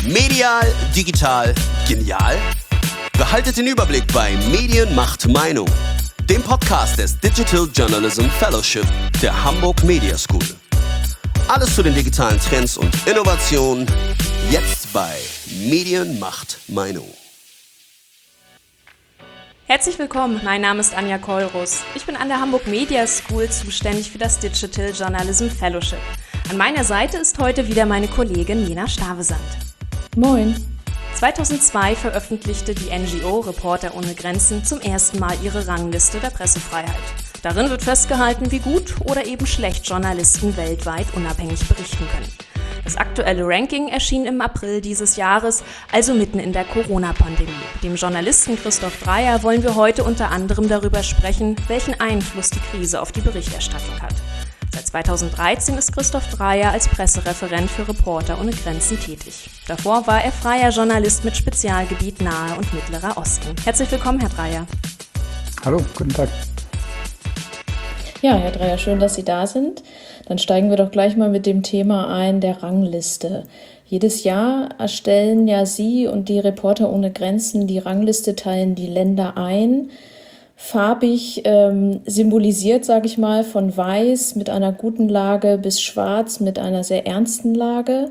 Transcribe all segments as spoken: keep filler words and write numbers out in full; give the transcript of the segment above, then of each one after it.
Medial, digital, genial? Behaltet den Überblick bei Medien macht Meinung, dem Podcast des Digital Journalism Fellowship der Hamburg Media School. Alles zu den digitalen Trends und Innovationen, jetzt bei Medien macht Meinung. Herzlich willkommen, mein Name ist Anja Kollrus. Ich bin an der Hamburg Media School zuständig für das Digital Journalism Fellowship. An meiner Seite ist heute wieder meine Kollegin Jena Stavesand. Moin. zweitausendzwei veröffentlichte die N G O Reporter ohne Grenzen zum ersten Mal ihre Rangliste der Pressefreiheit. Darin wird festgehalten, wie gut oder eben schlecht Journalisten weltweit unabhängig berichten können. Das aktuelle Ranking erschien im April dieses Jahres, also mitten in der Corona-Pandemie. Mit dem Journalisten Christoph Dreyer wollen wir heute unter anderem darüber sprechen, welchen Einfluss die Krise auf die Berichterstattung hat. Seit zweitausenddreizehn ist Christoph Dreyer als Pressereferent für Reporter ohne Grenzen tätig. Davor war er freier Journalist mit Spezialgebiet Nahe und Mittlerer Osten. Herzlich willkommen, Herr Dreyer. Hallo, guten Tag. Ja, Herr Dreyer, schön, dass Sie da sind. Dann steigen wir doch gleich mal mit dem Thema ein, der Rangliste. Jedes Jahr erstellen ja Sie und die Reporter ohne Grenzen die Rangliste, teilen die Länder ein. Farbig ähm, symbolisiert, sage ich mal, von weiß mit einer guten Lage bis schwarz mit einer sehr ernsten Lage.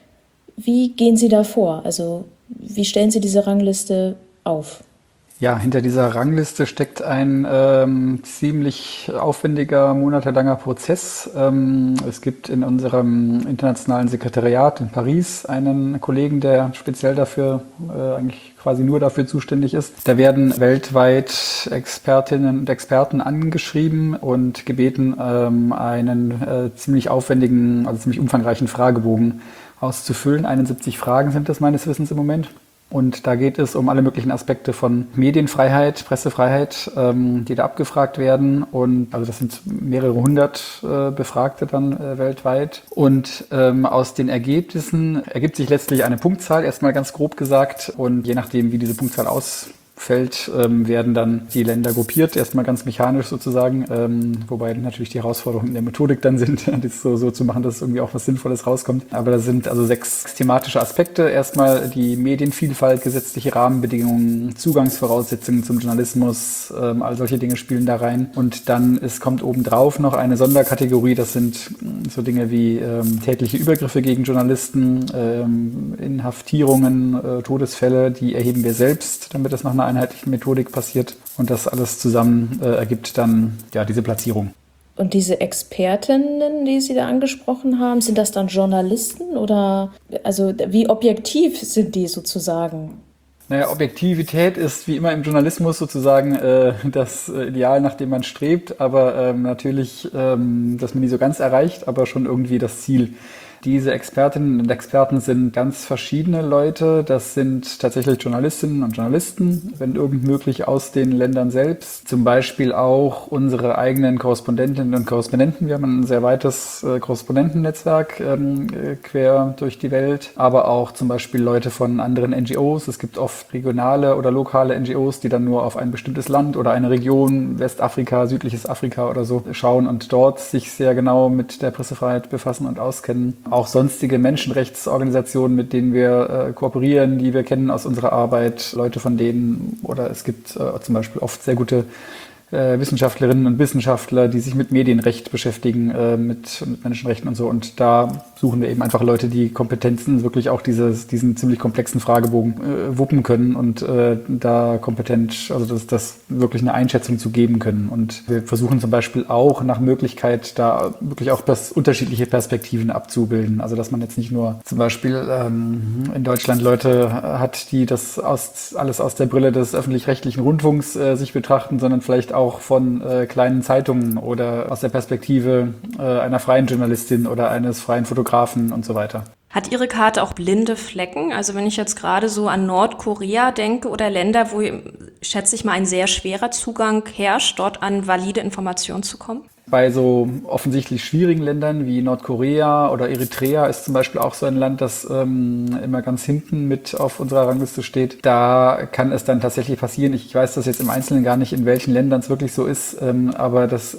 Wie gehen Sie da vor? Also wie stellen Sie diese Rangliste auf? Ja, hinter dieser Rangliste steckt ein ähm, ziemlich aufwendiger, monatelanger Prozess. Ähm, es gibt in unserem internationalen Sekretariat in Paris einen Kollegen, der speziell dafür, äh, eigentlich quasi nur dafür zuständig ist. Da werden weltweit Expertinnen und Experten angeschrieben und gebeten, ähm, einen äh, ziemlich aufwendigen, also ziemlich umfangreichen Fragebogen auszufüllen. einundsiebzig Fragen sind das meines Wissens im Moment. Und da geht es um alle möglichen Aspekte von Medienfreiheit, Pressefreiheit, ähm, die da abgefragt werden. Und also das sind mehrere hundert äh, Befragte dann äh, weltweit. Und ähm, aus den Ergebnissen ergibt sich letztlich eine Punktzahl, erstmal ganz grob gesagt. Und je nachdem, wie diese Punktzahl ausfällt, ähm, werden dann die Länder gruppiert, erstmal ganz mechanisch sozusagen, ähm, wobei natürlich die Herausforderungen in der Methodik dann sind, das so, so zu machen, dass irgendwie auch was Sinnvolles rauskommt. Aber da sind also sechs thematische Aspekte. Erstmal die Medienvielfalt, gesetzliche Rahmenbedingungen, Zugangsvoraussetzungen zum Journalismus, ähm, all solche Dinge spielen da rein. Und dann es kommt obendrauf noch eine Sonderkategorie, das sind so Dinge wie ähm, tätliche Übergriffe gegen Journalisten, ähm, Inhaftierungen, äh, Todesfälle, die erheben wir selbst, damit das nach einer einheitlichen Methodik passiert. Und das alles zusammen äh, ergibt dann ja diese Platzierung. Und diese Expertinnen, die Sie da angesprochen haben, sind das dann Journalisten oder also wie objektiv sind die sozusagen? Naja, Objektivität ist wie immer im Journalismus sozusagen äh, das Ideal, nach dem man strebt, aber ähm, natürlich, ähm, das man nie so ganz erreicht, aber schon irgendwie das Ziel. Diese Expertinnen und Experten sind ganz verschiedene Leute. Das sind tatsächlich Journalistinnen und Journalisten, wenn irgend möglich aus den Ländern selbst. Zum Beispiel auch unsere eigenen Korrespondentinnen und Korrespondenten. Wir haben ein sehr weites äh, Korrespondentennetzwerk ähm, äh, quer durch die Welt. Aber auch zum Beispiel Leute von anderen N G Os. Es gibt oft regionale oder lokale N G Os, die dann nur auf ein bestimmtes Land oder eine Region, Westafrika, südliches Afrika oder so, schauen und dort sich sehr genau mit der Pressefreiheit befassen und auskennen. Auch sonstige Menschenrechtsorganisationen, mit denen wir äh, kooperieren, die wir kennen aus unserer Arbeit, Leute von denen, oder es gibt äh, zum Beispiel oft sehr gute äh, Wissenschaftlerinnen und Wissenschaftler, die sich mit Medienrecht beschäftigen, äh, mit, mit Menschenrechten und so. Und da suchen wir eben einfach Leute, die Kompetenzen, wirklich auch dieses, diesen ziemlich komplexen Fragebogen äh, wuppen können und äh, da kompetent, also das, das wirklich eine Einschätzung zu geben können. Und wir versuchen zum Beispiel auch nach Möglichkeit, da wirklich auch das, unterschiedliche Perspektiven abzubilden. Also dass man jetzt nicht nur zum Beispiel ähm, in Deutschland Leute hat, die das aus, alles aus der Brille des öffentlich-rechtlichen Rundfunks äh, sich betrachten, sondern vielleicht auch von äh, kleinen Zeitungen oder aus der Perspektive äh, einer freien Journalistin oder eines freien Fotografen und so weiter. Hat Ihre Karte auch blinde Flecken? Also wenn ich jetzt gerade so an Nordkorea denke oder Länder, wo, schätze ich mal, ein sehr schwerer Zugang herrscht, dort an valide Informationen zu kommen? Bei so offensichtlich schwierigen Ländern wie Nordkorea oder Eritrea ist zum Beispiel auch so ein Land, das ähm, immer ganz hinten mit auf unserer Rangliste steht. Da kann es dann tatsächlich passieren. Ich weiß das jetzt im Einzelnen gar nicht, in welchen Ländern es wirklich so ist, ähm, aber dass es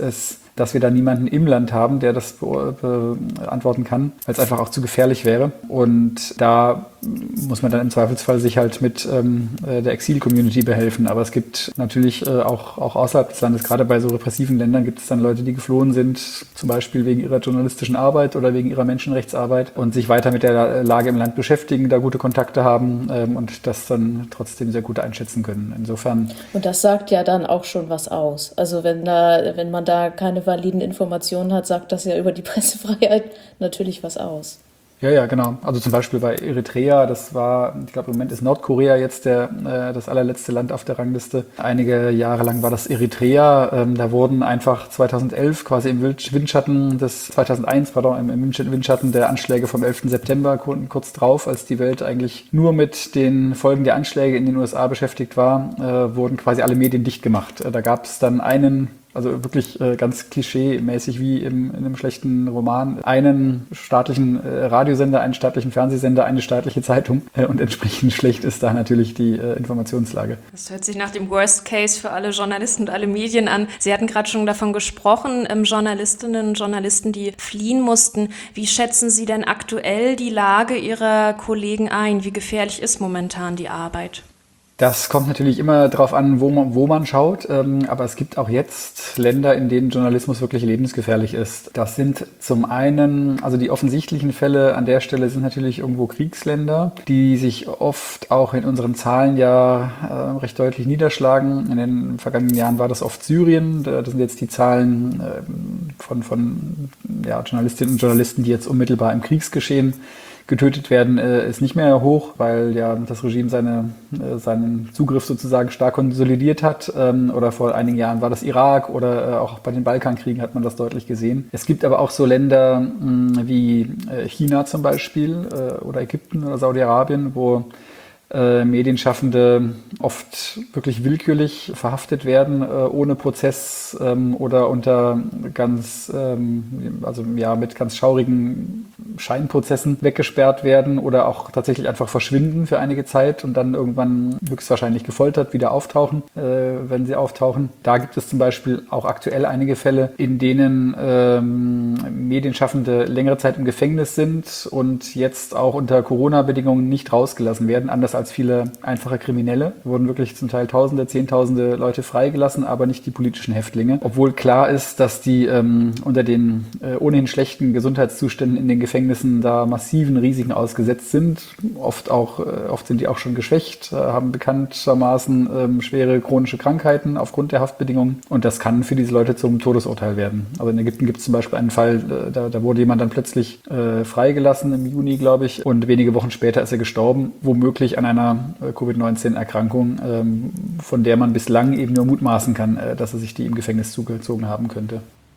dass wir da niemanden im Land haben, der das beantworten kann, weil es einfach auch zu gefährlich wäre. Und da muss man dann im Zweifelsfall sich halt mit ähm, der Exil-Community behelfen. Aber es gibt natürlich äh, auch, auch außerhalb des Landes, gerade bei so repressiven Ländern, gibt es dann Leute, die geflohen sind, zum Beispiel wegen ihrer journalistischen Arbeit oder wegen ihrer Menschenrechtsarbeit und sich weiter mit der Lage im Land beschäftigen, da gute Kontakte haben ähm, und das dann trotzdem sehr gut einschätzen können. Insofern. Und das sagt ja dann auch schon was aus. Also wenn da, wenn man da keine validen Informationen hat, sagt das ja über die Pressefreiheit natürlich was aus. Ja, ja, genau. Also zum Beispiel bei Eritrea, das war, ich glaube im Moment ist Nordkorea jetzt der, äh, das allerletzte Land auf der Rangliste. Einige Jahre lang war das Eritrea. Ähm, da wurden einfach zweitausendelf quasi im Windschatten des, zweitausendeins, pardon, im Windschatten der Anschläge vom elften September kurz drauf, als die Welt eigentlich nur mit den Folgen der Anschläge in den U S A beschäftigt war, äh, wurden quasi alle Medien dicht gemacht. Äh, da gab es dann einen, also wirklich äh, ganz klischee-mäßig wie im, in einem schlechten Roman, einen staatlichen äh, Radiosender, einen staatlichen Fernsehsender, eine staatliche Zeitung äh, und entsprechend schlecht ist da natürlich die äh, Informationslage. Das hört sich nach dem Worst Case für alle Journalisten und alle Medien an. Sie hatten gerade schon davon gesprochen, ähm, Journalistinnen und Journalisten, die fliehen mussten. Wie schätzen Sie denn aktuell die Lage Ihrer Kollegen ein? Wie gefährlich ist momentan die Arbeit? Das kommt natürlich immer darauf an, wo man, wo man schaut, ähm, aber es gibt auch jetzt Länder, in denen Journalismus wirklich lebensgefährlich ist. Das sind zum einen, also die offensichtlichen Fälle an der Stelle sind natürlich irgendwo Kriegsländer, die sich oft auch in unseren Zahlen ja äh, recht deutlich niederschlagen. In den vergangenen Jahren war das oft Syrien, da sind jetzt die Zahlen äh, von, von ja, Journalistinnen und Journalisten, die jetzt unmittelbar im Kriegsgeschehen getötet werden, äh, ist nicht mehr hoch, weil ja das Regime seine, äh, seinen Zugriff sozusagen stark konsolidiert hat. Ähm, oder vor einigen Jahren war das Irak oder äh, auch bei den Balkankriegen hat man das deutlich gesehen. Es gibt aber auch so Länder mh, wie äh, China zum Beispiel äh, oder Ägypten oder Saudi-Arabien, wo äh, Medienschaffende oft wirklich willkürlich verhaftet werden, äh, ohne Prozess ähm, oder unter ganz, ähm, also ja, mit ganz schaurigen Scheinprozessen weggesperrt werden oder auch tatsächlich einfach verschwinden für einige Zeit und dann irgendwann höchstwahrscheinlich gefoltert wieder auftauchen, äh, wenn sie auftauchen. Da gibt es zum Beispiel auch aktuell einige Fälle, in denen ähm, Medienschaffende längere Zeit im Gefängnis sind und jetzt auch unter Corona-Bedingungen nicht rausgelassen werden, anders als viele einfache Kriminelle. Wurden wirklich zum Teil Tausende, Zehntausende Leute freigelassen, aber nicht die politischen Häftlinge. Obwohl klar ist, dass die ähm, unter den äh, ohnehin schlechten Gesundheitszuständen in den Gefängnissen da massiven Risiken ausgesetzt sind. Oft auch, äh, oft sind die auch schon geschwächt, äh, haben bekanntermaßen ähm, schwere chronische Krankheiten aufgrund der Haftbedingungen. Und das kann für diese Leute zum Todesurteil werden. Also in Ägypten gibt es zum Beispiel einen Fall, äh, da, da wurde jemand dann plötzlich äh, freigelassen im Juni, glaube ich, und wenige Wochen später ist er gestorben, womöglich an einer äh, Covid neunzehn Erkrankung, ähm, von der man bislang eben nur mutmaßen kann, äh, dass er sich die im Gefängnis zugezogen haben könnte.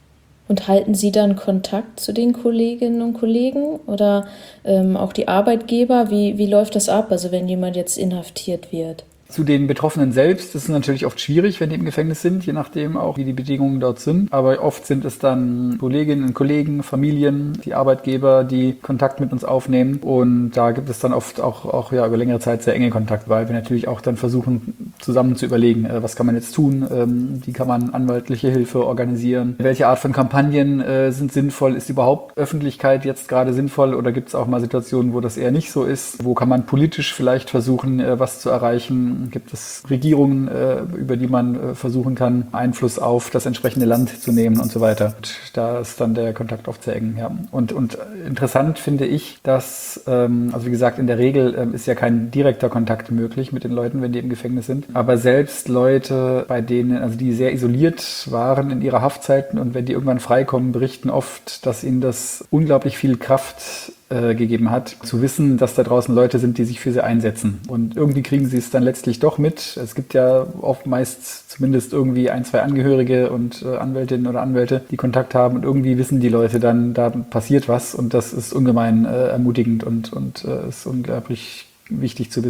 Und halten Sie dann Kontakt zu den Kolleginnen und Kollegen oder ähm, auch die Arbeitgeber? Wie, wie läuft das ab, also wenn jemand jetzt inhaftiert wird? Zu den Betroffenen selbst ist es natürlich oft schwierig, wenn die im Gefängnis sind, je nachdem auch, wie die Bedingungen dort sind. Aber oft sind es dann Kolleginnen und Kollegen, Familien, die Arbeitgeber, die Kontakt mit uns aufnehmen. Und da gibt es dann oft auch, auch ja, über längere Zeit sehr enge Kontakt, weil wir natürlich auch dann versuchen, zusammen zu überlegen, äh, was kann man jetzt tun, ähm, wie kann man anwaltliche Hilfe organisieren, welche Art von Kampagnen äh, sind sinnvoll, ist überhaupt Öffentlichkeit jetzt gerade sinnvoll oder gibt es auch mal Situationen, wo das eher nicht so ist, wo kann man politisch vielleicht versuchen, äh, was zu erreichen. Gibt es Regierungen, äh, über die man äh, versuchen kann, Einfluss auf das entsprechende Land zu nehmen und so weiter. Und da ist dann der Kontakt oft sehr eng. Ja. Und, und interessant finde ich, dass, ähm, also wie gesagt, in der Regel ähm, ist ja kein direkter Kontakt möglich mit den Leuten, wenn die im Gefängnis sind. Aber selbst Leute, bei denen, also die sehr isoliert waren in ihrer Haftzeiten und wenn die irgendwann freikommen, berichten oft, dass ihnen das unglaublich viel Kraft gegeben hat, zu wissen, dass da draußen Leute sind, die sich für sie einsetzen. Und irgendwie kriegen sie es dann letztlich doch mit. Es gibt ja oft meist zumindest irgendwie ein, zwei Angehörige und äh, Anwältinnen oder Anwälte, die Kontakt haben und irgendwie wissen die Leute dann, da passiert was und das ist ungemein äh, ermutigend und, und äh, ist unglaublich wichtig zu wissen.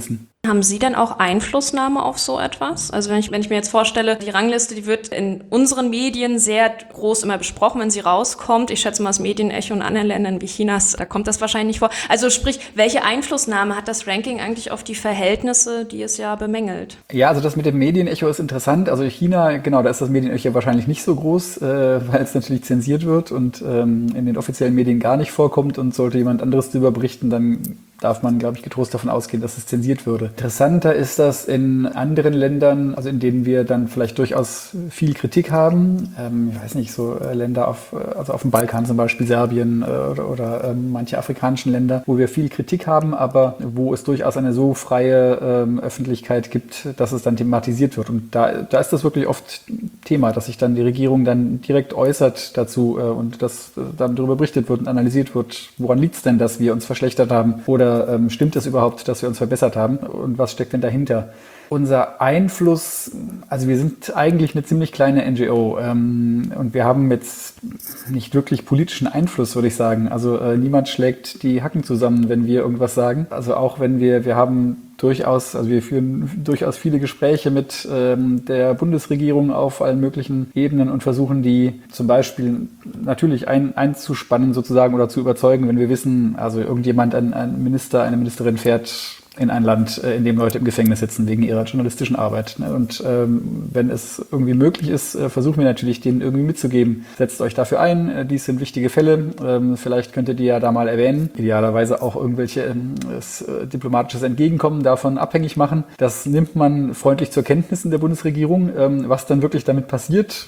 Haben Sie denn auch Einflussnahme auf so etwas? Also wenn ich, wenn ich mir jetzt vorstelle, die Rangliste, die wird in unseren Medien sehr groß immer besprochen, wenn sie rauskommt. Ich schätze mal, das Medienecho in anderen Ländern wie Chinas, da kommt das wahrscheinlich nicht vor. Also sprich, welche Einflussnahme hat das Ranking eigentlich auf die Verhältnisse, die es ja bemängelt? Ja, also das mit dem Medienecho ist interessant. Also China, genau, da ist das Medienecho wahrscheinlich nicht so groß, äh, weil es natürlich zensiert wird und ähm, in den offiziellen Medien gar nicht vorkommt, und sollte jemand anderes darüber berichten, dann darf man, glaube ich, getrost davon ausgehen, dass es zensiert würde. Interessanter ist das in anderen Ländern, also in denen wir dann vielleicht durchaus viel Kritik haben. Ähm, ich weiß nicht, so äh, Länder auf, also auf dem Balkan zum Beispiel, Serbien äh, oder, oder ähm, manche afrikanischen Länder, wo wir viel Kritik haben, aber wo es durchaus eine so freie ähm, Öffentlichkeit gibt, dass es dann thematisiert wird. Und da, da ist das wirklich oft Thema, dass sich dann die Regierung dann direkt äußert dazu äh, und dass äh, dann darüber berichtet wird und analysiert wird, woran liegt es denn, dass wir uns verschlechtert haben, oder ähm, stimmt es überhaupt, dass wir uns verbessert haben, und was steckt denn dahinter? Unser Einfluss, also wir sind eigentlich eine ziemlich kleine N G O ähm, und wir haben jetzt nicht wirklich politischen Einfluss, würde ich sagen. Also äh, niemand schlägt die Hacken zusammen, wenn wir irgendwas sagen. Also auch wenn wir, wir haben durchaus, also wir führen durchaus viele Gespräche mit ähm, der Bundesregierung auf allen möglichen Ebenen und versuchen die zum Beispiel natürlich ein, einzuspannen sozusagen oder zu überzeugen, wenn wir wissen, also irgendjemand, ein, ein Minister, eine Ministerin fährt in ein Land, in dem Leute im Gefängnis sitzen wegen ihrer journalistischen Arbeit. Und ähm, wenn es irgendwie möglich ist, versuchen wir natürlich, denen irgendwie mitzugeben. Setzt euch dafür ein, dies sind wichtige Fälle, ähm, vielleicht könnt ihr die ja da mal erwähnen. Idealerweise auch irgendwelche ähm, äh, diplomatisches Entgegenkommen davon abhängig machen. Das nimmt man freundlich zur Kenntnis in der Bundesregierung. Ähm, was dann wirklich damit passiert,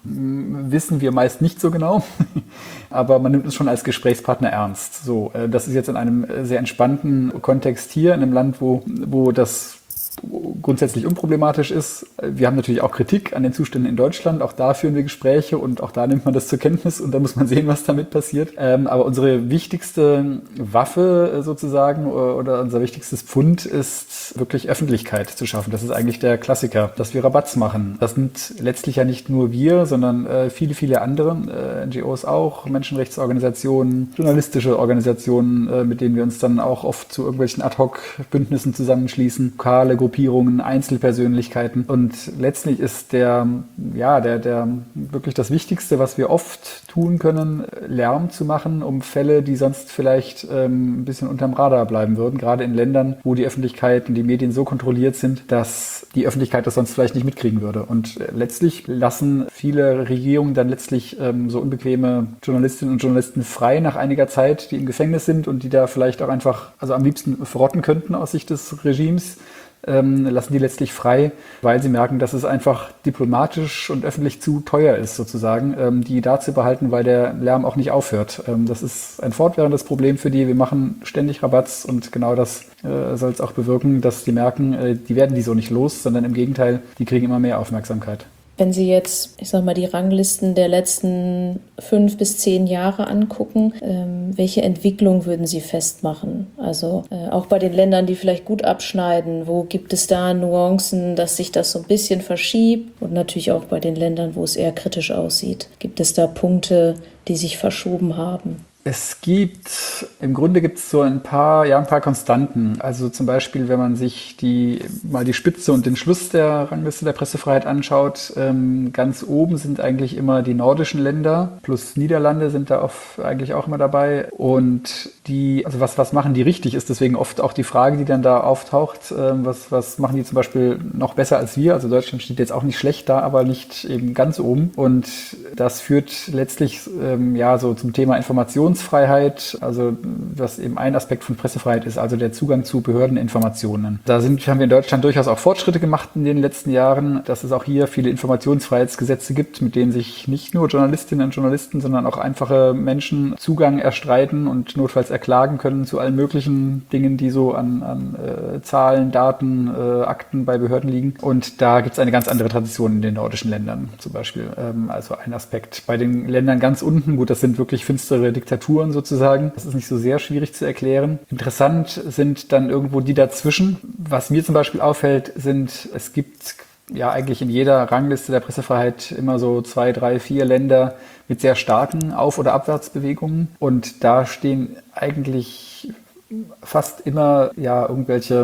wissen wir meist nicht so genau, aber man nimmt es schon als Gesprächspartner ernst. So, das ist jetzt in einem sehr entspannten Kontext hier, in einem Land, wo, wo das grundsätzlich unproblematisch ist. Wir haben natürlich auch Kritik an den Zuständen in Deutschland. Auch da führen wir Gespräche und auch da nimmt man das zur Kenntnis und da muss man sehen, was damit passiert. Ähm, aber unsere wichtigste Waffe sozusagen oder unser wichtigstes Pfund ist wirklich Öffentlichkeit zu schaffen. Das ist eigentlich der Klassiker, dass wir Rabatz machen. Das sind letztlich ja nicht nur wir, sondern äh, viele, viele andere, äh, N G Os auch, Menschenrechtsorganisationen, journalistische Organisationen, äh, mit denen wir uns dann auch oft zu irgendwelchen Ad-Hoc-Bündnissen zusammenschließen, lokale Gruppierungen, Einzelpersönlichkeiten. Und letztlich ist der, ja, der, der wirklich das Wichtigste, was wir oft tun können, Lärm zu machen, um Fälle, die sonst vielleicht ähm, ein bisschen unterm Radar bleiben würden, gerade in Ländern, wo die Öffentlichkeit und die Medien so kontrolliert sind, dass die Öffentlichkeit das sonst vielleicht nicht mitkriegen würde. Und letztlich lassen viele Regierungen dann letztlich ähm, so unbequeme Journalistinnen und Journalisten frei nach einiger Zeit, die im Gefängnis sind und die da vielleicht auch einfach, also am liebsten verrotten könnten aus Sicht des Regimes, ähm, lassen die letztlich frei, weil sie merken, dass es einfach diplomatisch und öffentlich zu teuer ist, sozusagen, ähm, die da zu behalten, weil der Lärm auch nicht aufhört. Ähm, das ist ein fortwährendes Problem für die. Wir machen ständig Rabatz und genau das äh, soll es auch bewirken, dass die merken, äh, die werden die so nicht los, sondern im Gegenteil, die kriegen immer mehr Aufmerksamkeit. Wenn Sie jetzt, ich sag mal, die Ranglisten der letzten fünf bis zehn Jahre angucken, ähm, welche Entwicklung würden Sie festmachen? Also äh, auch bei den Ländern, die vielleicht gut abschneiden, wo gibt es da Nuancen, dass sich das so ein bisschen verschiebt? Und natürlich auch bei den Ländern, wo es eher kritisch aussieht. Gibt es da Punkte, die sich verschoben haben? Es gibt, im Grunde gibt es so ein paar, ja, ein paar Konstanten. Also zum Beispiel, wenn man sich die, mal die Spitze und den Schluss der Rangliste der Pressefreiheit anschaut, ähm, ganz oben sind eigentlich immer die nordischen Länder, plus Niederlande sind da oft eigentlich auch immer dabei. Und die, also was, was machen die richtig, ist deswegen oft auch die Frage, die dann da auftaucht, ähm, was, was machen die zum Beispiel noch besser als wir? Also Deutschland steht jetzt auch nicht schlecht da, aber nicht eben ganz oben. Und das führt letztlich, ähm, ja, so zum Thema Information Freiheit, also was eben ein Aspekt von Pressefreiheit ist, also der Zugang zu Behördeninformationen. Da sind, haben wir in Deutschland durchaus auch Fortschritte gemacht in den letzten Jahren, dass es auch hier viele Informationsfreiheitsgesetze gibt, mit denen sich nicht nur Journalistinnen und Journalisten, sondern auch einfache Menschen Zugang erstreiten und notfalls erklagen können zu allen möglichen Dingen, die so an, an äh, Zahlen, Daten, äh, Akten bei Behörden liegen. Und da gibt es eine ganz andere Tradition in den nordischen Ländern zum Beispiel. Ähm, also ein Aspekt. Bei den Ländern ganz unten, gut, das sind wirklich finstere Diktaturen sozusagen. Das ist nicht so sehr schwierig zu erklären. Interessant sind dann irgendwo die dazwischen. Was mir zum Beispiel auffällt, sind, es gibt ja eigentlich in jeder Rangliste der Pressefreiheit immer so zwei, drei, vier Länder mit sehr starken Auf- oder Abwärtsbewegungen. Und da stehen eigentlich fast immer ja irgendwelche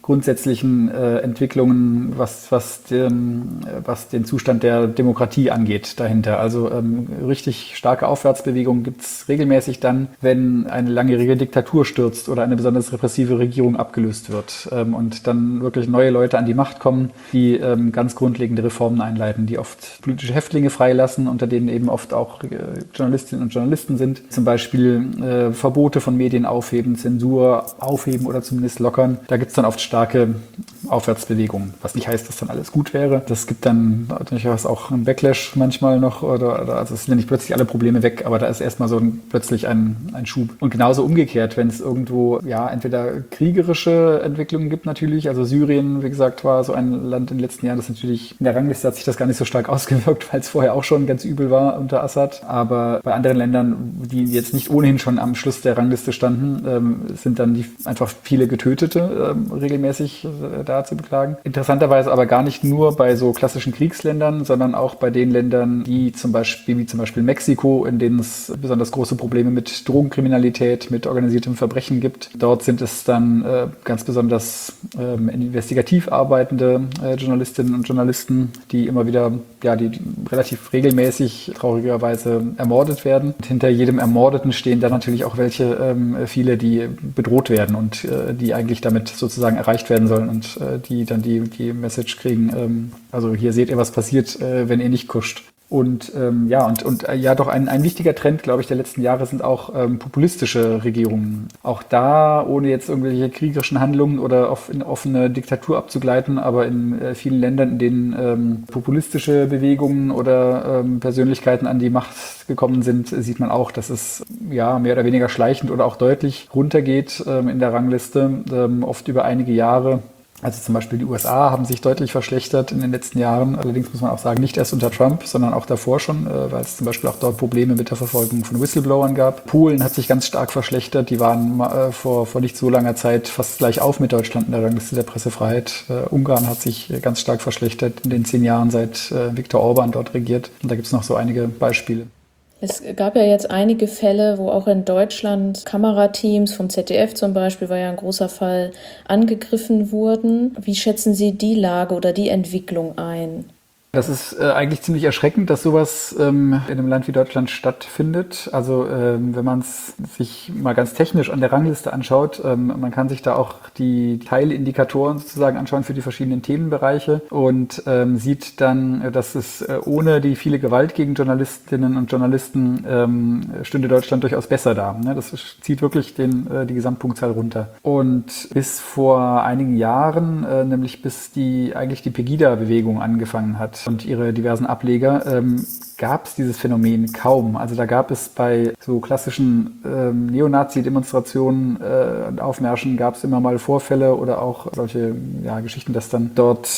grundsätzlichen äh, Entwicklungen, was, was, den, was den Zustand der Demokratie angeht dahinter. Also ähm, richtig starke Aufwärtsbewegungen gibt es regelmäßig dann, wenn eine langjährige Diktatur stürzt oder eine besonders repressive Regierung abgelöst wird ähm, und dann wirklich neue Leute an die Macht kommen, die ähm, ganz grundlegende Reformen einleiten, die oft politische Häftlinge freilassen, unter denen eben oft auch äh, Journalistinnen und Journalisten sind. Zum Beispiel äh, Verbote von Medien aufheben, Zensur aufheben oder zumindest lockern. Da gibt es dann oft starke Aufwärtsbewegungen, was nicht heißt, dass dann alles gut wäre. Das gibt dann durchaus auch einen Backlash manchmal noch, oder, oder also es sind ja nicht plötzlich alle Probleme weg, aber da ist erstmal so ein, plötzlich ein, ein Schub. Und genauso umgekehrt, wenn es irgendwo ja entweder kriegerische Entwicklungen gibt natürlich, also Syrien, wie gesagt, war so ein Land in den letzten Jahren, das natürlich in der Rangliste hat sich das gar nicht so stark ausgewirkt, weil es vorher auch schon ganz übel war unter Assad. Aber bei anderen Ländern, die jetzt nicht ohnehin schon am Schluss der Rangliste standen, ähm, sind dann die, einfach viele Getötete ähm, regelmäßig äh, da zu beklagen. Interessanterweise aber gar nicht nur bei so klassischen Kriegsländern, sondern auch bei den Ländern, die zum Beispiel, wie zum Beispiel Mexiko, in denen es besonders große Probleme mit Drogenkriminalität, mit organisiertem Verbrechen gibt. Dort sind es dann äh, ganz besonders ähm, investigativ arbeitende äh, Journalistinnen und Journalisten, die immer wieder, ja, die relativ regelmäßig traurigerweise ermordet werden. Und hinter jedem Ermordeten stehen dann natürlich auch welche, ähm, viele, die bedroht werden und äh, die eigentlich damit sozusagen erreicht werden sollen und äh, die dann die, die Message kriegen, ähm, also hier seht ihr, was passiert, äh, wenn ihr nicht kuscht. Und ähm, ja, und, und äh, ja, doch ein, ein wichtiger Trend, glaube ich, der letzten Jahre sind auch ähm, populistische Regierungen. Auch da, ohne jetzt irgendwelche kriegerischen Handlungen oder auf, in offene Diktatur abzugleiten, aber in äh, vielen Ländern, in denen ähm, populistische Bewegungen oder ähm, Persönlichkeiten an die Macht gekommen sind, sieht man auch, dass es ja mehr oder weniger schleichend oder auch deutlich runtergeht ähm, in der Rangliste, ähm, oft über einige Jahre. Also zum Beispiel die U S A haben sich deutlich verschlechtert in den letzten Jahren. Allerdings muss man auch sagen, nicht erst unter Trump, sondern auch davor schon, weil es zum Beispiel auch dort Probleme mit der Verfolgung von Whistleblowern gab. Polen hat sich ganz stark verschlechtert. Die waren vor, vor nicht so langer Zeit fast gleich auf mit Deutschland in der Rangliste der Pressefreiheit. Ungarn hat sich ganz stark verschlechtert in den zehn Jahren, seit Viktor Orban dort regiert. Und da gibt es noch so einige Beispiele. Es gab ja jetzt einige Fälle, wo auch in Deutschland Kamerateams vom Z D F zum Beispiel, war ja ein großer Fall, angegriffen wurden. Wie schätzen Sie die Lage oder die Entwicklung ein? Das ist äh, eigentlich ziemlich erschreckend, dass sowas ähm, in einem Land wie Deutschland stattfindet. Also ähm, wenn man es sich mal ganz technisch an der Rangliste anschaut, ähm, man kann sich da auch die Teilindikatoren sozusagen anschauen für die verschiedenen Themenbereiche und ähm, sieht dann, dass es äh, ohne die viele Gewalt gegen Journalistinnen und Journalisten ähm, stünde Deutschland durchaus besser da. Ne? Das zieht wirklich den, äh, die Gesamtpunktzahl runter. Und bis vor einigen Jahren, äh, nämlich bis die eigentlich die Pegida-Bewegung angefangen hat, und ihre diversen Ableger, ähm, gab es dieses Phänomen kaum. Also da gab es bei so klassischen ähm, Neonazi-Demonstrationen äh, und Aufmärschen gab es immer mal Vorfälle oder auch solche ja, Geschichten, dass dann dort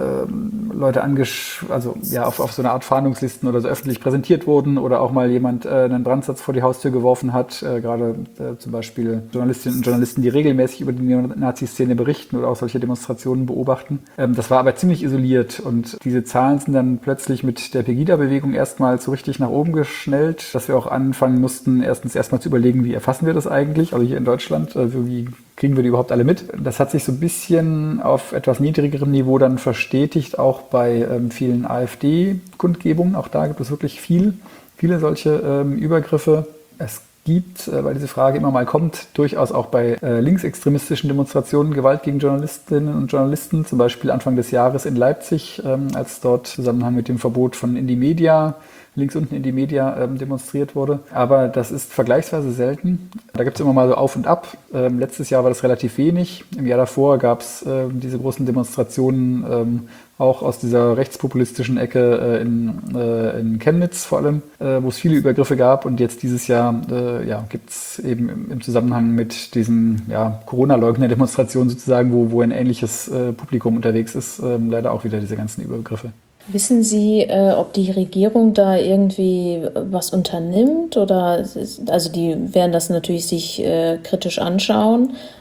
äh, Leute angesch also ja auf, auf so eine Art Fahndungslisten oder so öffentlich präsentiert wurden oder auch mal jemand äh, einen Brandsatz vor die Haustür geworfen hat. Äh, gerade äh, zum Beispiel Journalistinnen und Journalisten, die regelmäßig über die Neonazi-Szene berichten oder auch solche Demonstrationen beobachten. Ähm, das war aber ziemlich isoliert und diese Zahlen sind dann plötzlich mit der Pegida-Bewegung erstmal so richtig nach oben geschnellt, dass wir auch anfangen mussten, erstens erstmal zu überlegen, wie erfassen wir das eigentlich, also hier in Deutschland, also wie kriegen wir die überhaupt alle mit? Das hat sich so ein bisschen auf etwas niedrigerem Niveau dann verstetigt, auch bei ähm, vielen AfD-Kundgebungen. Auch da gibt es wirklich viel, viele solche ähm, Übergriffe. Es gibt, äh, weil diese Frage immer mal kommt, durchaus auch bei äh, linksextremistischen Demonstrationen Gewalt gegen Journalistinnen und Journalisten, zum Beispiel Anfang des Jahres in Leipzig, ähm, als dort im Zusammenhang mit dem Verbot von Indymedia, links unten Indymedia ähm, demonstriert wurde. Aber das ist vergleichsweise selten. Da gibt es immer mal so auf und ab. Ähm, letztes Jahr war das relativ wenig. Im Jahr davor gab es äh, diese großen Demonstrationen ähm, auch aus dieser rechtspopulistischen Ecke äh, in, äh, in Chemnitz vor allem, äh, wo es viele Übergriffe gab. Und jetzt dieses Jahr äh, ja, gibt es eben im, im Zusammenhang mit diesen ja, Corona-Leugner-Demonstrationen sozusagen, wo, wo ein ähnliches äh, Publikum unterwegs ist, äh, leider auch wieder diese ganzen Übergriffe. Wissen Sie, äh, ob die Regierung da irgendwie was unternimmt oder, also die werden das natürlich sich äh, kritisch anschauen,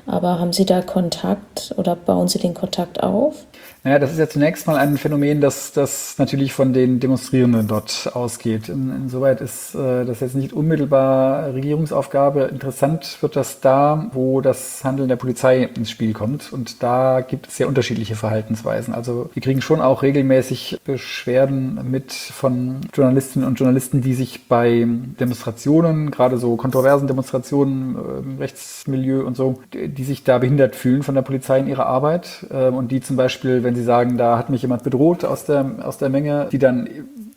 Aber haben Sie da Kontakt oder bauen Sie den Kontakt auf? Naja, das ist ja zunächst mal ein Phänomen, das, das natürlich von den Demonstrierenden dort ausgeht. In, insoweit ist äh, das jetzt nicht unmittelbar Regierungsaufgabe. Interessant wird das da, wo das Handeln der Polizei ins Spiel kommt. Und da gibt es sehr unterschiedliche Verhaltensweisen. Also wir kriegen schon auch regelmäßig Beschwerden mit von Journalistinnen und Journalisten, die sich bei Demonstrationen, gerade so kontroversen Demonstrationen im Rechtsmilieu und so, die sich da behindert fühlen von der Polizei in ihrer Arbeit äh, und die zum Beispiel, wenn sie sagen, da hat mich jemand bedroht aus der, aus der Menge, die dann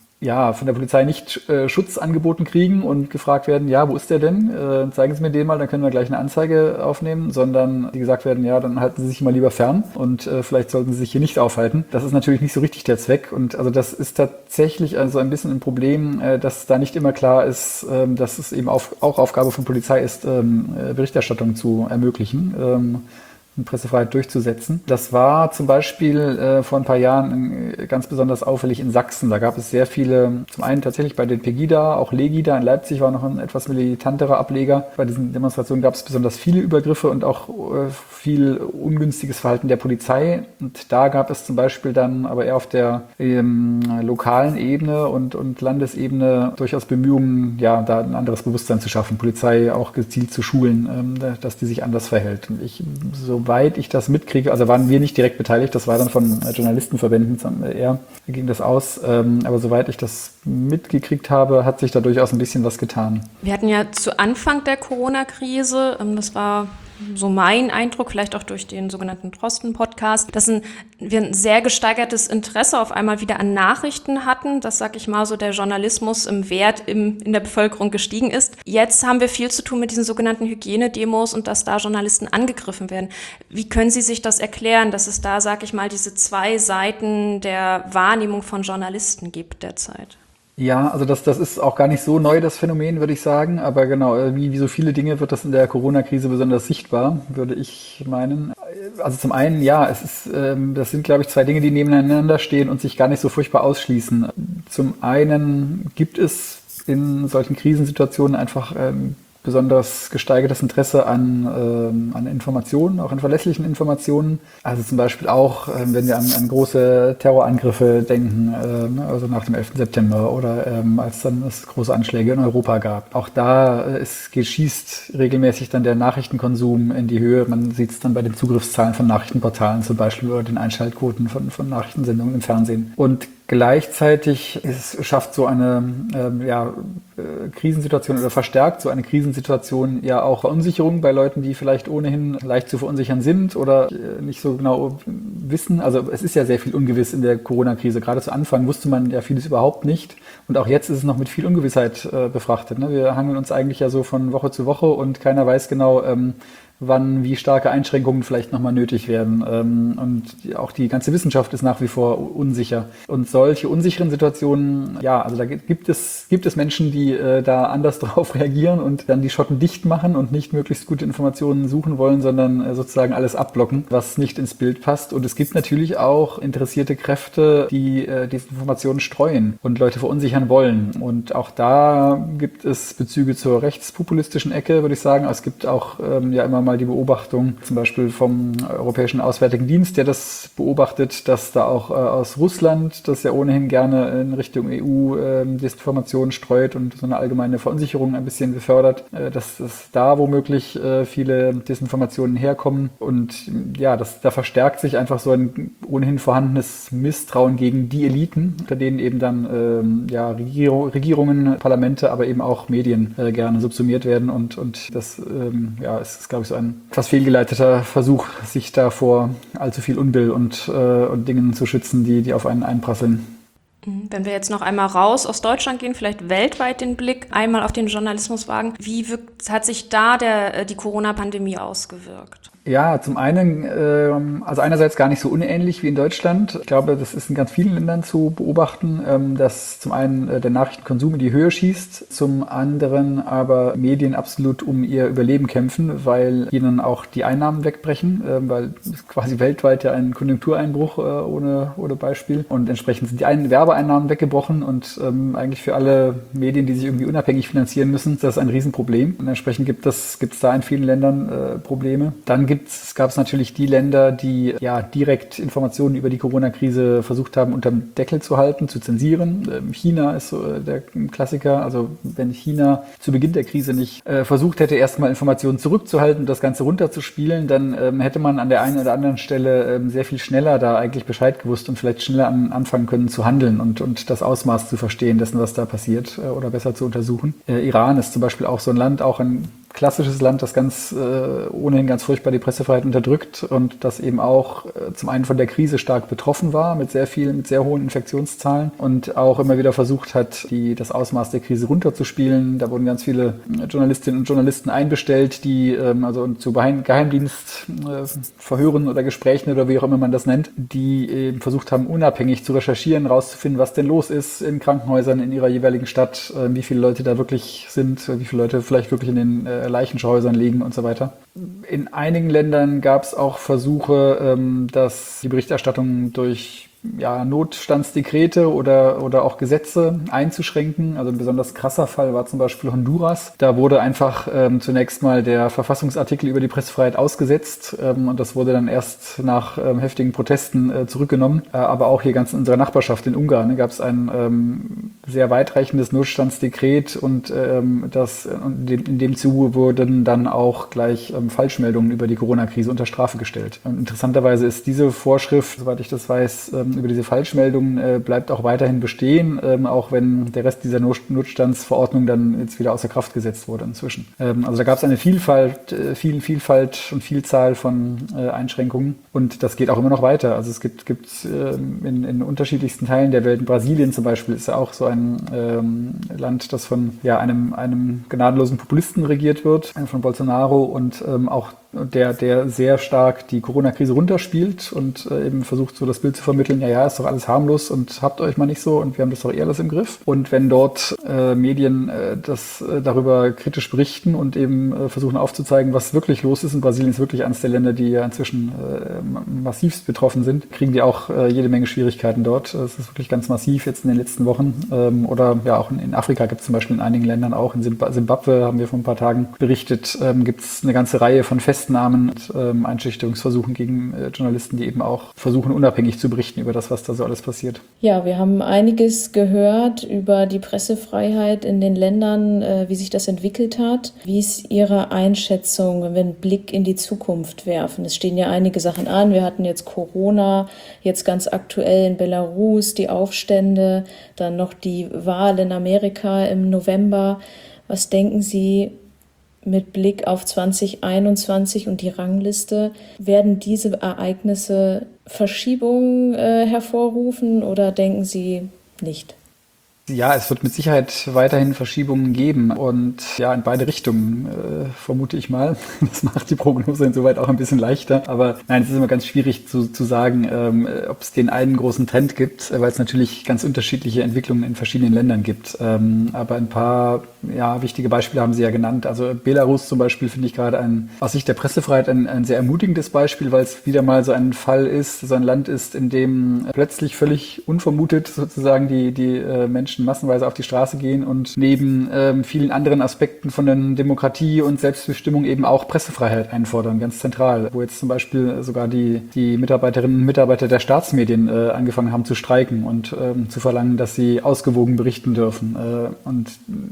ja von der Polizei nicht äh, Schutz angeboten kriegen und gefragt werden, ja, wo ist der denn? Äh, zeigen Sie mir den mal, dann können wir gleich eine Anzeige aufnehmen, sondern die gesagt werden, ja, dann halten Sie sich mal lieber fern und äh, vielleicht sollten Sie sich hier nicht aufhalten. Das ist natürlich nicht so richtig der Zweck und also das ist tatsächlich also ein bisschen ein Problem, äh, dass da nicht immer klar ist, äh, dass es eben auf, auch Aufgabe von Polizei ist, ähm, Berichterstattung zu ermöglichen. Ähm, Pressefreiheit durchzusetzen. Das war zum Beispiel äh, vor ein paar Jahren äh, ganz besonders auffällig in Sachsen. Da gab es sehr viele, zum einen tatsächlich bei den Pegida, auch Legida. In Leipzig war noch ein etwas militanterer Ableger. Bei diesen Demonstrationen gab es besonders viele Übergriffe und auch äh, viel ungünstiges Verhalten der Polizei. Und da gab es zum Beispiel dann aber eher auf der ähm, lokalen Ebene und, und Landesebene durchaus Bemühungen, ja, da ein anderes Bewusstsein zu schaffen, Polizei auch gezielt zu schulen, ähm, dass die sich anders verhält. Und ich, so Soweit ich das mitkriege, also waren wir nicht direkt beteiligt, das war dann von Journalistenverbänden eher, ging das aus, aber soweit ich das mitgekriegt habe, hat sich da durchaus ein bisschen was getan. Wir hatten ja zu Anfang der Corona-Krise, das war so mein Eindruck, vielleicht auch durch den sogenannten Drosten-Podcast, dass ein, wir ein sehr gesteigertes Interesse auf einmal wieder an Nachrichten hatten, dass, sag ich mal, so der Journalismus im Wert im, in der Bevölkerung gestiegen ist. Jetzt haben wir viel zu tun mit diesen sogenannten Hygienedemos und dass da Journalisten angegriffen werden. Wie können Sie sich das erklären, dass es da, sag ich mal, diese zwei Seiten der Wahrnehmung von Journalisten gibt derzeit? Ja, also das, das ist auch gar nicht so neu, das Phänomen, würde ich sagen. Aber genau, wie, wie so viele Dinge wird das in der Corona-Krise besonders sichtbar, würde ich meinen. Also zum einen, ja, es ist, ähm, das sind, glaube ich, zwei Dinge, die nebeneinander stehen und sich gar nicht so furchtbar ausschließen. Zum einen gibt es in solchen Krisensituationen einfach ähm, besonders gesteigertes Interesse an, ähm, an Informationen, auch an verlässlichen Informationen. Also zum Beispiel auch, ähm, wenn wir an, an große Terrorangriffe denken, ähm, also nach dem elften September oder ähm, als dann es große Anschläge in Europa gab. Auch da äh, es geschießt regelmäßig dann der Nachrichtenkonsum in die Höhe. Man sieht es dann bei den Zugriffszahlen von Nachrichtenportalen zum Beispiel oder den Einschaltquoten von, von Nachrichtensendungen im Fernsehen. Und gleichzeitig ist, schafft so eine ähm, ja, äh, Krisensituation oder verstärkt so eine Krisensituation ja auch Verunsicherung bei Leuten, die vielleicht ohnehin leicht zu verunsichern sind oder äh, nicht so genau wissen. Also es ist ja sehr viel ungewiss in der Corona-Krise. Gerade zu Anfang wusste man ja vieles überhaupt nicht. Und auch jetzt ist es noch mit viel Ungewissheit äh, befrachtet. Ne? Wir hangeln uns eigentlich ja so von Woche zu Woche und keiner weiß genau, ähm, wann wie starke Einschränkungen vielleicht nochmal nötig werden. Und auch die ganze Wissenschaft ist nach wie vor unsicher. Und solche unsicheren Situationen, ja, also da gibt es, gibt es Menschen, die äh, da anders drauf reagieren und dann die Schotten dicht machen und nicht möglichst gute Informationen suchen wollen, sondern äh, sozusagen alles abblocken, was nicht ins Bild passt. Und es gibt natürlich auch interessierte Kräfte, die äh, diese Informationen streuen und Leute verunsichern wollen. Und auch da gibt es Bezüge zur rechtspopulistischen Ecke, würde ich sagen. Es gibt auch ähm, ja immer mal die Beobachtung, zum Beispiel vom Europäischen Auswärtigen Dienst, der das beobachtet, dass da auch äh, aus Russland, das ja ohnehin gerne in Richtung E U äh, Desinformation streut und so eine allgemeine Verunsicherung ein bisschen befördert, äh, dass, dass da womöglich äh, viele Desinformationen herkommen. Und ja, das, da verstärkt sich einfach so ein ohnehin vorhandenes Misstrauen gegen die Eliten, unter denen eben dann ähm, ja, Regierung, Regierungen, Parlamente, aber eben auch Medien äh, gerne subsumiert werden. Und, und das ähm, ja, ist, glaube ich, so ein etwas fehlgeleiteter Versuch, sich da vor allzu viel Unbill und, äh, und Dingen zu schützen, die, die auf einen einprasseln. Wenn wir jetzt noch einmal raus aus Deutschland gehen, vielleicht weltweit den Blick einmal auf den Journalismus wagen, wie wirkt, hat sich da der, die Corona-Pandemie ausgewirkt? Ja, zum einen, äh, also einerseits gar nicht so unähnlich wie in Deutschland. Ich glaube, das ist in ganz vielen Ländern zu beobachten, ähm, dass zum einen äh, der Nachrichtenkonsum in die Höhe schießt, zum anderen aber Medien absolut um ihr Überleben kämpfen, weil ihnen auch die Einnahmen wegbrechen, äh, weil quasi weltweit ja ein Konjunktureinbruch äh, ohne, ohne Beispiel und entsprechend sind die einen Werbeeinnahmen weggebrochen und ähm, eigentlich für alle Medien, die sich irgendwie unabhängig finanzieren müssen, ist das ein Riesenproblem und entsprechend gibt es gibt es da in vielen Ländern äh, Probleme. Dann gibt gibt's, gab es natürlich die Länder, die ja direkt Informationen über die Corona-Krise versucht haben, unterm Deckel zu halten, zu zensieren. Ähm, China ist so der Klassiker. Also wenn China zu Beginn der Krise nicht äh, versucht hätte, erstmal Informationen zurückzuhalten und das Ganze runterzuspielen, dann ähm, hätte man an der einen oder anderen Stelle ähm, sehr viel schneller da eigentlich Bescheid gewusst und vielleicht schneller an, anfangen können zu handeln und, und das Ausmaß zu verstehen dessen, was da passiert äh, oder besser zu untersuchen. Äh, Iran ist zum Beispiel auch so ein Land, auch ein klassisches Land, das ganz äh, ohnehin ganz furchtbar die Pressefreiheit unterdrückt und das eben auch äh, zum einen von der Krise stark betroffen war, mit sehr vielen, mit sehr hohen Infektionszahlen und auch immer wieder versucht hat, die, das Ausmaß der Krise runterzuspielen. Da wurden ganz viele Journalistinnen und Journalisten einbestellt, die ähm, also zu Geheimdienstverhören äh, oder Gesprächen oder wie auch immer man das nennt, die eben versucht haben, unabhängig zu recherchieren, rauszufinden, was denn los ist in Krankenhäusern in ihrer jeweiligen Stadt, äh, wie viele Leute da wirklich sind, wie viele Leute vielleicht wirklich in den äh, Leichenschauhäusern liegen und so weiter. In einigen Ländern gab es auch Versuche, ähm, dass die Berichterstattung durch ja, Notstandsdekrete oder, oder auch Gesetze einzuschränken. Also ein besonders krasser Fall war zum Beispiel Honduras. Da wurde einfach ähm, zunächst mal der Verfassungsartikel über die Pressefreiheit ausgesetzt ähm, und das wurde dann erst nach ähm, heftigen Protesten äh, zurückgenommen. Äh, aber auch hier ganz in unserer Nachbarschaft in Ungarn ne, gab es ein ähm, sehr weitreichendes Notstandsdekret und ähm, das, und in, in dem Zuge wurden dann auch gleich ähm, Falschmeldungen über die Corona-Krise unter Strafe gestellt. Und interessanterweise ist diese Vorschrift, soweit ich das weiß, ähm, über diese Falschmeldungen äh, bleibt auch weiterhin bestehen, ähm, auch wenn der Rest dieser Not- Notstandsverordnung dann jetzt wieder außer Kraft gesetzt wurde inzwischen. Ähm, also da gab es eine Vielfalt, äh, viel, Vielfalt und Vielzahl von äh, Einschränkungen und das geht auch immer noch weiter. Also es gibt, gibt äh, in, in unterschiedlichsten Teilen der Welt, in Brasilien zum Beispiel ist ja auch so ein ähm, Land, das von ja, einem, einem gnadenlosen Populisten regiert wird, von Bolsonaro und ähm, auch der, der sehr stark die Corona-Krise runterspielt und äh, eben versucht, so das Bild zu vermitteln, ja, ja, ist doch alles harmlos und habt euch mal nicht so und wir haben das doch eh alles im Griff. Und wenn dort äh, Medien äh, das äh, darüber kritisch berichten und eben äh, versuchen aufzuzeigen, was wirklich los ist, und Brasilien ist wirklich eines der Länder, die ja inzwischen äh, massivst betroffen sind, kriegen die auch äh, jede Menge Schwierigkeiten dort. Es ist wirklich ganz massiv jetzt in den letzten Wochen. Ähm, oder ja, auch in, in Afrika gibt es zum Beispiel in einigen Ländern auch. In Simbabwe haben wir vor ein paar Tagen berichtet, ähm, gibt es eine ganze Reihe von Festnahmen und ähm, Einschüchterungsversuchen gegen äh, Journalisten, die eben auch versuchen, unabhängig zu berichten über das, was da so alles passiert. Ja, wir haben einiges gehört über die Pressefreiheit in den Ländern, äh, wie sich das entwickelt hat. Wie ist Ihre Einschätzung, wenn wir einen Blick in die Zukunft werfen? Es stehen ja einige Sachen an. Wir hatten jetzt Corona, jetzt ganz aktuell in Belarus die Aufstände, dann noch die Wahl in Amerika im November. Was denken Sie, mit Blick auf zwanzig einundzwanzig und die Rangliste, werden diese Ereignisse Verschiebungen äh, hervorrufen oder denken Sie nicht? Ja, es wird mit Sicherheit weiterhin Verschiebungen geben und ja, in beide Richtungen, äh, vermute ich mal. Das macht die Prognose insoweit auch ein bisschen leichter. Aber nein, es ist immer ganz schwierig zu, zu sagen, ähm, ob es den einen großen Trend gibt, weil es natürlich ganz unterschiedliche Entwicklungen in verschiedenen Ländern gibt. Ähm, aber ein paar ja, wichtige Beispiele haben Sie ja genannt. Also Belarus zum Beispiel finde ich gerade ein, aus Sicht der Pressefreiheit ein, ein sehr ermutigendes Beispiel, weil es wieder mal so ein Fall ist, so ein Land ist, in dem plötzlich völlig unvermutet sozusagen die, die äh, Menschen massenweise auf die Straße gehen und neben ähm, vielen anderen Aspekten von der Demokratie und Selbstbestimmung eben auch Pressefreiheit einfordern, ganz zentral. Wo jetzt zum Beispiel sogar die, die Mitarbeiterinnen und Mitarbeiter der Staatsmedien äh, angefangen haben zu streiken und ähm, zu verlangen, dass sie ausgewogen berichten dürfen. Äh, und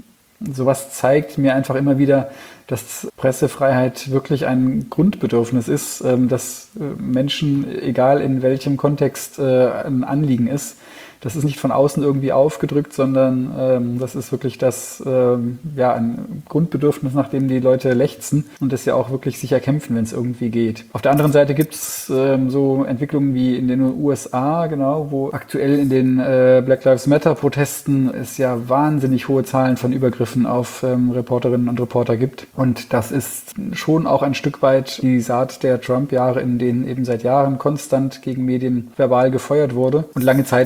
sowas zeigt mir einfach immer wieder, dass Pressefreiheit wirklich ein Grundbedürfnis ist, ähm, dass äh, Menschen, egal in welchem Kontext, äh, ein Anliegen ist. Das ist nicht von außen irgendwie aufgedrückt, sondern ähm, das ist wirklich das, ähm, ja, ein Grundbedürfnis, nach dem die Leute lechzen und das ja auch wirklich sich erkämpfen, wenn es irgendwie geht. Auf der anderen Seite gibt es ähm, so Entwicklungen wie in den U S A, genau, wo aktuell in den äh, Black Lives Matter Protesten es ja wahnsinnig hohe Zahlen von Übergriffen auf ähm, Reporterinnen und Reporter gibt. Und das ist schon auch ein Stück weit die Saat der Trump-Jahre, in denen eben seit Jahren konstant gegen Medien verbal gefeuert wurde. Und lange Zeit war nicht so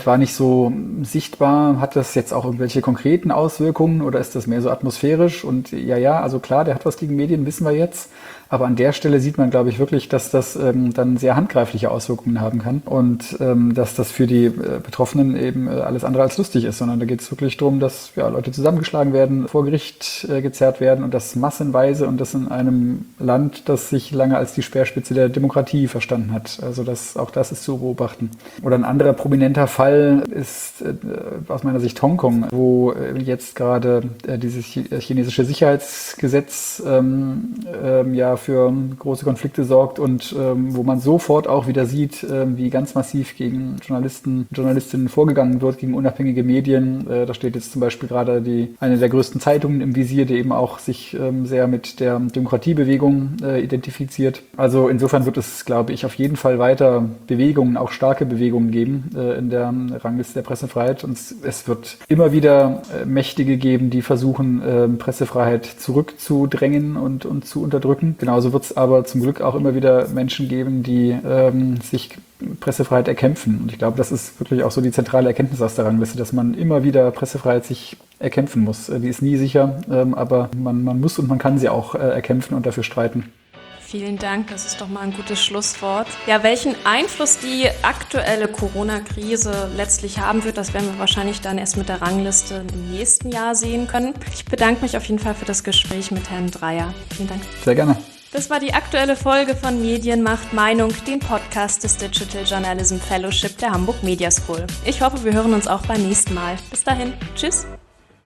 so sichtbar? Hat das jetzt auch irgendwelche konkreten Auswirkungen oder ist das mehr so atmosphärisch? Und ja, ja, also klar, der hat was gegen Medien, wissen wir jetzt. Aber an der Stelle sieht man, glaube ich, wirklich, dass das ähm, dann sehr handgreifliche Auswirkungen haben kann und ähm, dass das für die äh, Betroffenen eben äh, alles andere als lustig ist, sondern da geht es wirklich darum, dass ja, Leute zusammengeschlagen werden, vor Gericht äh, gezerrt werden und das massenweise und das in einem Land, das sich lange als die Speerspitze der Demokratie verstanden hat. Also das, auch das ist zu beobachten. Oder ein anderer prominenter Fall ist äh, aus meiner Sicht Hongkong, wo äh, jetzt gerade äh, dieses chinesische Sicherheitsgesetz ähm, ähm, ja für große Konflikte sorgt und ähm, wo man sofort auch wieder sieht, ähm, wie ganz massiv gegen Journalisten, Journalistinnen vorgegangen wird, gegen unabhängige Medien. Äh, da steht jetzt zum Beispiel gerade die eine der größten Zeitungen im Visier, die eben auch sich ähm, sehr mit der Demokratiebewegung äh, identifiziert. Also insofern wird es, glaube ich, auf jeden Fall weiter Bewegungen, auch starke Bewegungen geben äh, in der Rangliste der Pressefreiheit. Und es wird immer wieder äh, Mächtige geben, die versuchen, äh, Pressefreiheit zurückzudrängen und, und zu unterdrücken. Genauso wird es aber zum Glück auch immer wieder Menschen geben, die ähm, sich Pressefreiheit erkämpfen. Und ich glaube, das ist wirklich auch so die zentrale Erkenntnis aus der Rangliste, dass man immer wieder Pressefreiheit sich erkämpfen muss. Die ist nie sicher, ähm, aber man, man muss und man kann sie auch äh, erkämpfen und dafür streiten. Vielen Dank, das ist doch mal ein gutes Schlusswort. Ja, welchen Einfluss die aktuelle Corona-Krise letztlich haben wird, das werden wir wahrscheinlich dann erst mit der Rangliste im nächsten Jahr sehen können. Ich bedanke mich auf jeden Fall für das Gespräch mit Herrn Dreyer. Vielen Dank. Sehr gerne. Das war die aktuelle Folge von Medien macht Meinung, dem Podcast des Digital Journalism Fellowship der Hamburg Media School. Ich hoffe, wir hören uns auch beim nächsten Mal. Bis dahin, tschüss.